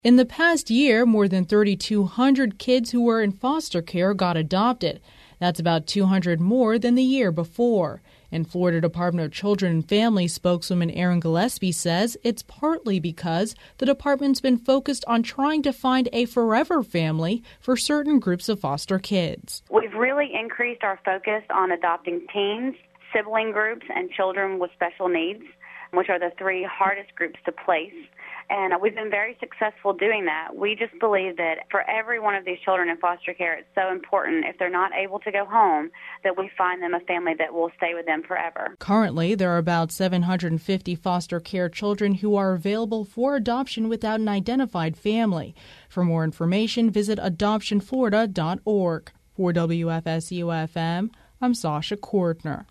In the past year, more than 3,200 kids who were in foster care got adopted. That's about 200 more than the year before. And Florida Department of Children and Family spokeswoman Erin Gillespie says it's partly because the department's been focused on trying to find a forever family for certain groups of foster kids. We've really increased our focus on adopting teens, sibling groups, and children with special needs, which are the three hardest groups to place. And we've been very successful doing that. We just believe that for every one of these children in foster care, it's so important, if they're not able to go home, that we find them a family that will stay with them forever. Currently, there are about 750 foster care children who are available for adoption without an identified family. For more information, visit adoptionflorida.org. For WFSU-FM, I'm Sasha Kortner.